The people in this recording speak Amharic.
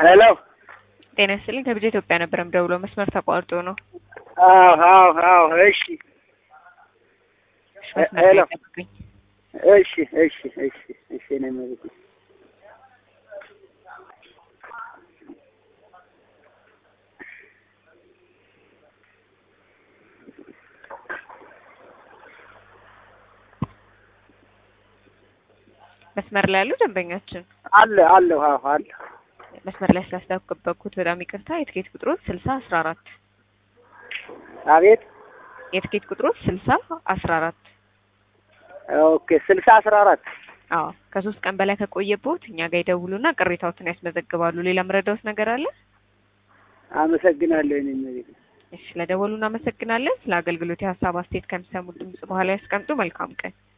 ሄሎ ጤና ይስጥልኝ። ከብጀ ኢትዮጵያ ነበር የምደውለው፣ መስመር ተቋርጦ ነው። አዎ እሺ ሄሎ እሺ ነው ማለት መስመር ላይ ያሉ ደንበኛችን አለ መስመር ላይ ስላስተዋወቅኩት በጣም ይቅርታ። የትኬት ቁጥሩ 6014 አቤት የትኬት ቁጥሩ 6014 ኦኬ 6014 አዎ ከ3 ቀን በላይ ከቆየቦት እኛ ጋር ይደውሉና ቅሬታዎትን ያስመዘግባሉ። ሌላ ምረዳውስ ነገር አለ? አመሰግናለሁ። እኔ እሺ ለደወሉና አመሰግናለን። ስለ አገልግሎት ሀሳብ አስተያየት ከሚሰሙ ድምጽ በኋላ ያስቀምጡ። መልካም ቀን።